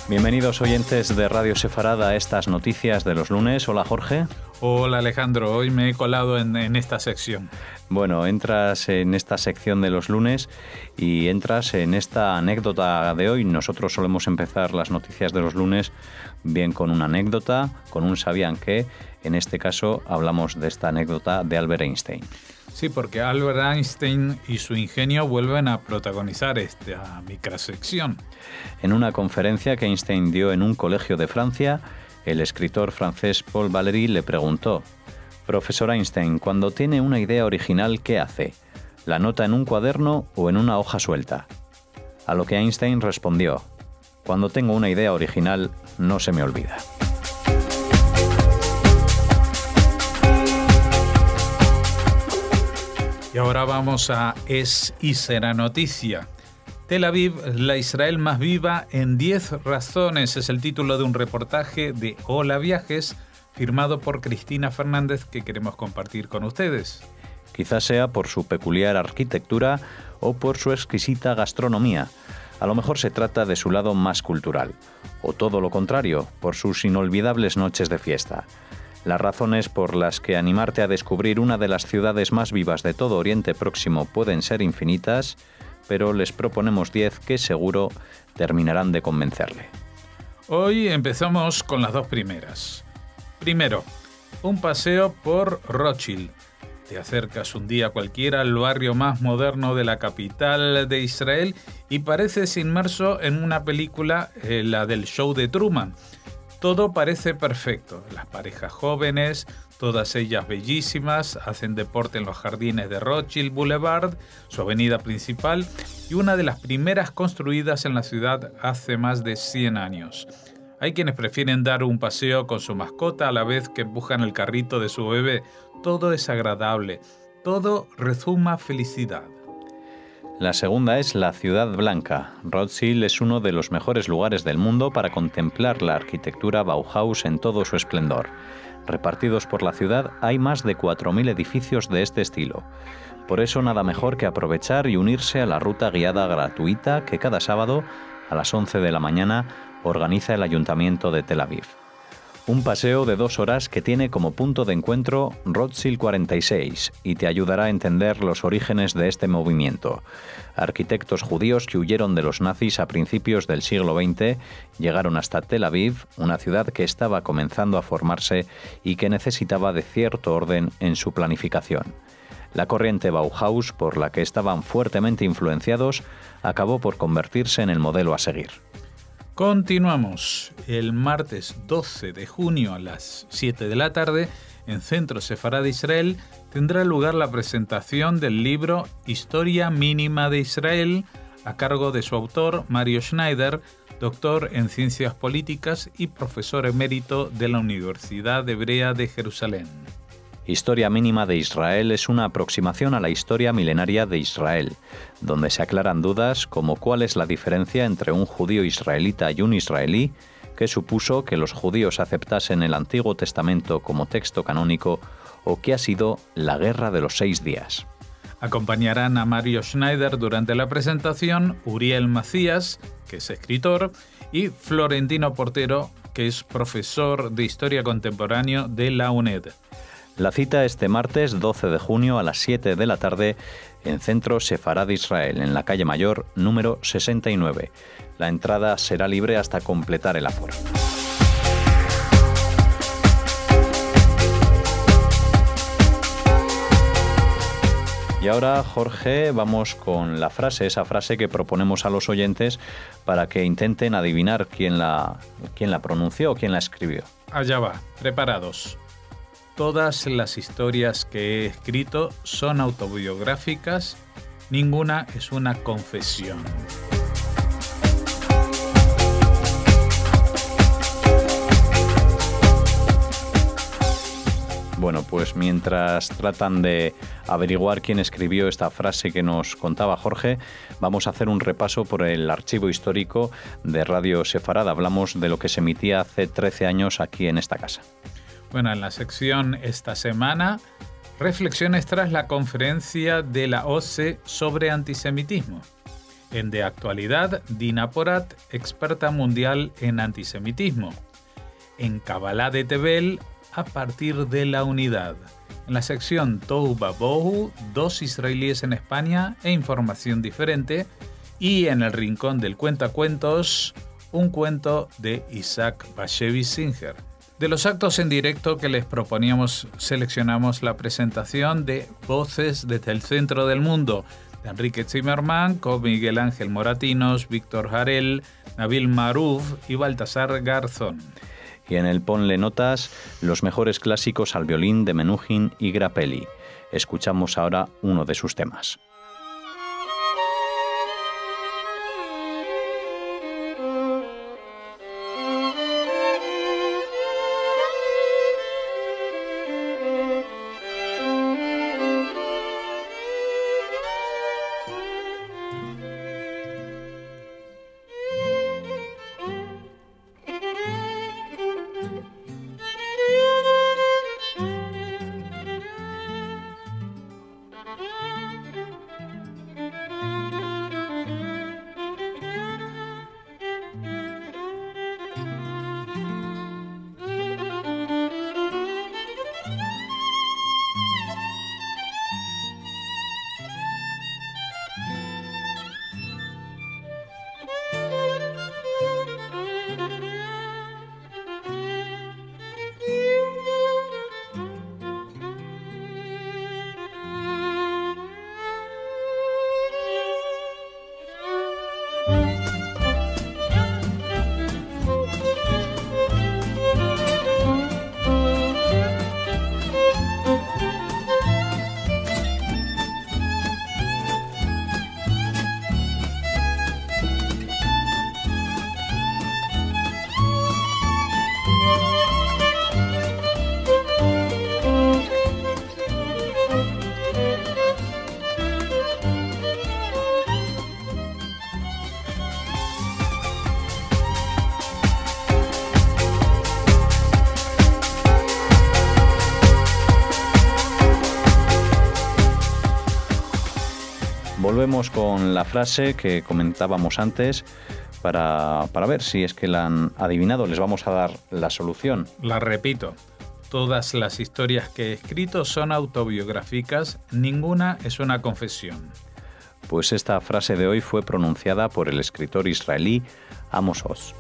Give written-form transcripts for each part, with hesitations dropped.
Bienvenidos oyentes de Radio Sefarada a estas noticias de los lunes. Hola Jorge. Hola Alejandro, hoy me he colado en esta sección. Bueno, entras en esta sección de los lunes y entras en esta anécdota de hoy. Nosotros solemos empezar las noticias de los lunes bien con una anécdota, con un ¿sabían qué? En este caso hablamos de esta anécdota de Albert Einstein. Sí, porque Albert Einstein y su ingenio vuelven a protagonizar esta microsección. En una conferencia que Einstein dio en un colegio de Francia, el escritor francés Paul Valéry le preguntó: «Profesor Einstein, cuando tiene una idea original, ¿qué hace? ¿La anota en un cuaderno o en una hoja suelta?». A lo que Einstein respondió: «Cuando tengo una idea original, no se me olvida». Y ahora vamos a Es y Será Noticia. Tel Aviv, la Israel más viva en 10 razones, es el título de un reportaje de Hola Viajes, firmado por Cristina Fernández, que queremos compartir con ustedes. Quizás sea por su peculiar arquitectura o por su exquisita gastronomía. A lo mejor se trata de su lado más cultural, o todo lo contrario, por sus inolvidables noches de fiesta. Las razones por las que animarte a descubrir una de las ciudades más vivas de todo Oriente Próximo pueden ser infinitas, pero les proponemos 10 que seguro terminarán de convencerle. Hoy empezamos con las dos primeras. Primero, un paseo por Rothschild. Te acercas un día cualquiera al barrio más moderno de la capital de Israel y pareces inmerso en una película, la del show de Truman. Todo parece perfecto. Las parejas jóvenes, todas ellas bellísimas, hacen deporte en los jardines de Rothschild Boulevard, su avenida principal, y una de las primeras construidas en la ciudad hace más de 100 años. Hay quienes prefieren dar un paseo con su mascota a la vez que empujan el carrito de su bebé. Todo es agradable, todo rezuma felicidad. La segunda es la Ciudad Blanca. Rothschild es uno de los mejores lugares del mundo para contemplar la arquitectura Bauhaus en todo su esplendor. Repartidos por la ciudad hay más de 4.000 edificios de este estilo. Por eso nada mejor que aprovechar y unirse a la ruta guiada gratuita que cada sábado a las 11 de la mañana organiza el Ayuntamiento de Tel Aviv. Un paseo de 2 horas que tiene como punto de encuentro Rothschild 46 y te ayudará a entender los orígenes de este movimiento. Arquitectos judíos que huyeron de los nazis a principios del siglo XX llegaron hasta Tel Aviv, una ciudad que estaba comenzando a formarse y que necesitaba de cierto orden en su planificación. La corriente Bauhaus, por la que estaban fuertemente influenciados, acabó por convertirse en el modelo a seguir. Continuamos. El martes 12 de junio a las 7 de la tarde, en Centro Sefará de Israel, tendrá lugar la presentación del libro Historia Mínima de Israel, a cargo de su autor, Mario Schneider, doctor en Ciencias Políticas y profesor emérito de la Universidad Hebrea de Jerusalén. Historia Mínima de Israel es una aproximación a la historia milenaria de Israel, donde se aclaran dudas como cuál es la diferencia entre un judío israelita y un israelí, qué supuso que los judíos aceptasen el Antiguo Testamento como texto canónico o qué ha sido la Guerra de los 6 días. Acompañarán a Mario Schneider durante la presentación Uriel Macías, que es escritor, y Florentino Portero, que es profesor de Historia Contemporánea de la UNED. La cita este martes 12 de junio a las 7 de la tarde en Centro Sefará de Israel, en la calle Mayor, número 69. La entrada será libre hasta completar el aforo. Y ahora, Jorge, vamos con la frase, esa frase que proponemos a los oyentes para que intenten adivinar quién la pronunció o quién la escribió. Allá va, preparados. Todas las historias que he escrito son autobiográficas, ninguna es una confesión. Bueno, pues mientras tratan de averiguar quién escribió esta frase que nos contaba Jorge, vamos a hacer un repaso por el archivo histórico de Radio Sefarada. Hablamos de lo que se emitía hace 13 años aquí en esta casa. Bueno, en la sección esta semana, reflexiones tras la conferencia de la OSCE sobre antisemitismo. En De Actualidad, Dina Porat, experta mundial en antisemitismo. En Kabbalah de Tebel, a partir de la unidad. En la sección Tohu Vabohu, 2 israelíes en España e información diferente. Y en el rincón del cuentacuentos, un cuento de Isaac Bashevis Singer. De los actos en directo que les proponíamos, seleccionamos la presentación de Voces desde el Centro del Mundo, de Enrique Zimmerman, con Miguel Ángel Moratinos, Víctor Jarel, Nabil Maruf y Baltasar Garzón. Y en el Ponle Notas, los mejores clásicos al violín de Menuhin y Grappelli. Escuchamos ahora uno de sus temas. Volvemos con la frase que comentábamos antes para ver si es que la han adivinado. Les vamos a dar la solución. La repito. Todas las historias que he escrito son autobiográficas, ninguna es una confesión. Pues esta frase de hoy fue pronunciada por el escritor israelí Amos Oz.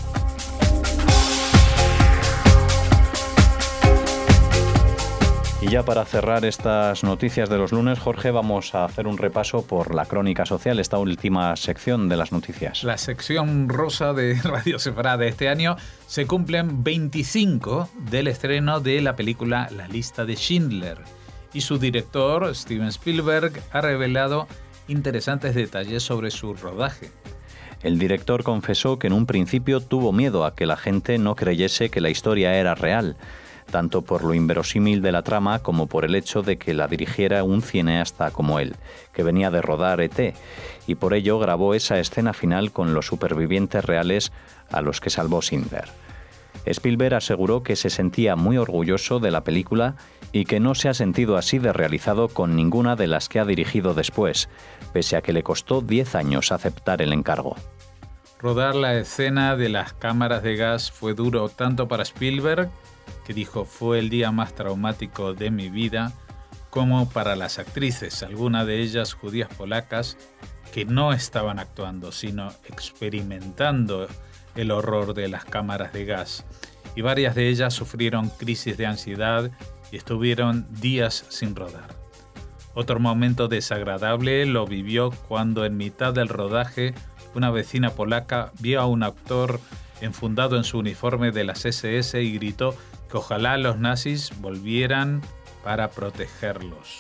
Y ya para cerrar estas noticias de los lunes, Jorge, vamos a hacer un repaso por la crónica social, esta última sección de las noticias. La sección rosa de Radio Sefará de este año se cumplen 25 del estreno de la película La lista de Schindler. Y su director, Steven Spielberg, ha revelado interesantes detalles sobre su rodaje. El director confesó que en un principio tuvo miedo a que la gente no creyese que la historia era real, tanto por lo inverosímil de la trama como por el hecho de que la dirigiera un cineasta como él, que venía de rodar E.T., y por ello grabó esa escena final con los supervivientes reales a los que salvó Schindler. Spielberg aseguró que se sentía muy orgulloso de la película y que no se ha sentido así de realizado con ninguna de las que ha dirigido después, pese a que le costó 10 años aceptar el encargo. Rodar la escena de las cámaras de gas fue duro tanto para Spielberg, que dijo fue el día más traumático de mi vida, como para las actrices, algunas de ellas judías polacas, que no estaban actuando, sino experimentando el horror de las cámaras de gas. Y varias de ellas sufrieron crisis de ansiedad y estuvieron días sin rodar. Otro momento desagradable lo vivió cuando en mitad del rodaje una vecina polaca vio a un actor enfundado en su uniforme de las SS y gritó que ojalá los nazis volvieran para protegerlos.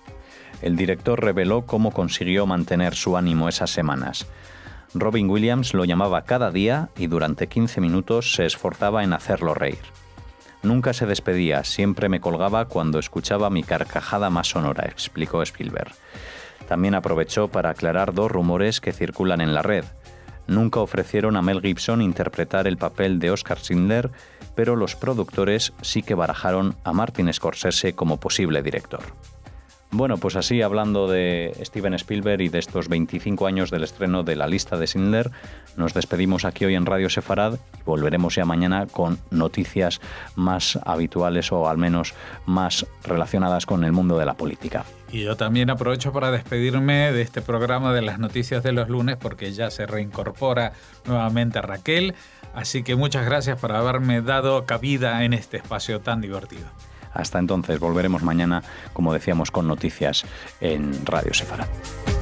El director reveló cómo consiguió mantener su ánimo esas semanas. Robin Williams lo llamaba cada día y durante 15 minutos se esforzaba en hacerlo reír. Nunca se despedía, siempre me colgaba cuando escuchaba mi carcajada más sonora, explicó Spielberg. También aprovechó para aclarar 2 rumores que circulan en la red. Nunca ofrecieron a Mel Gibson interpretar el papel de Oscar Schindler, pero los productores sí que barajaron a Martin Scorsese como posible director. Bueno, pues así, hablando de Steven Spielberg y de estos 25 años del estreno de La lista de Schindler, nos despedimos aquí hoy en Radio Sefarad y volveremos ya mañana con noticias más habituales o al menos más relacionadas con el mundo de la política. Y yo también aprovecho para despedirme de este programa de las noticias de los lunes porque ya se reincorpora nuevamente Raquel, así que muchas gracias por haberme dado cabida en este espacio tan divertido. Hasta entonces, volveremos mañana, como decíamos, con noticias en Radio Sefarad.